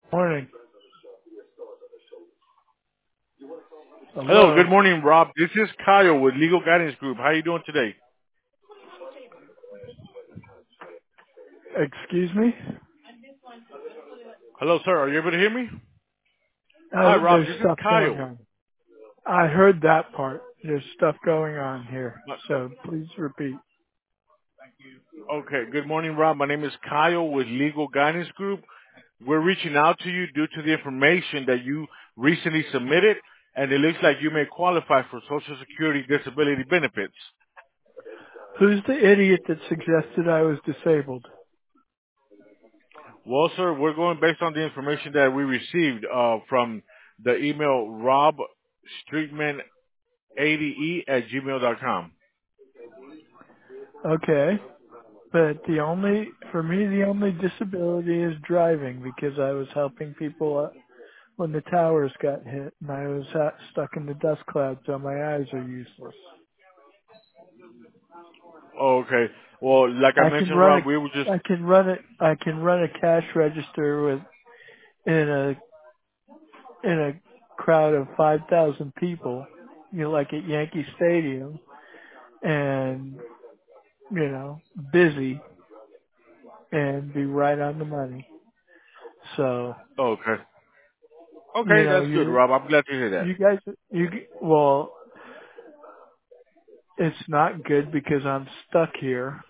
Morning. Hello, good Hello. morning, Rob. This is Kyle with Legal Guidance Group. How are you doing today? Excuse me? Hello, sir. Are you able to hear me? Hi, Rob. There's This is stuff going Kyle. on. I heard that part. There's stuff going on here. So please repeat. Okay, good morning, Rob. My name is Kyle with Legal Guidance Group. We're reaching out to you due to the information that you recently submitted, and it looks like you may qualify for Social Security disability benefits. Who's the idiot that suggested I was disabled? Well, sir, we're going based on the information that we received from the email robstreetman80e@gmail.com. Okay. But for me, the only disability is driving because I was helping people when the towers got hit and I was stuck in the dust cloud so my eyes are useless. Oh, okay. Well, like I I can mentioned, run Rob, we were just I can run a cash register in a in a crowd of 5,000 people, like at Yankee Stadium, and, busy and be right on the money. So, oh, okay. Okay, that's good, Rob. I'm glad to hear that. you guys, well, it's not good because I'm stuck here,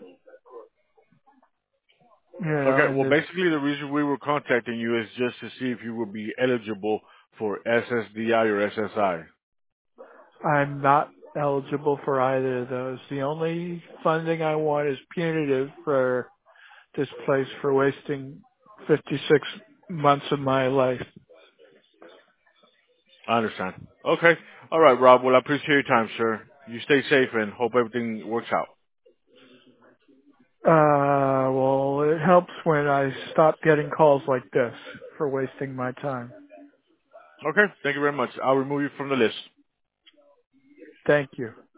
Okay, and well, basically the reason we were contacting you is just to see if you would be eligible for SSDI or SSI. I'm not eligible for either of those. The only funding I want is punitive for this place for wasting 56 months of my life. I understand. Okay. All right, Rob. Well, I appreciate your time, sir. You stay safe and hope everything works out. Well, it helps when I stop getting calls like this for wasting my time. Okay. Thank you very much. I'll remove you from the list. Thank you.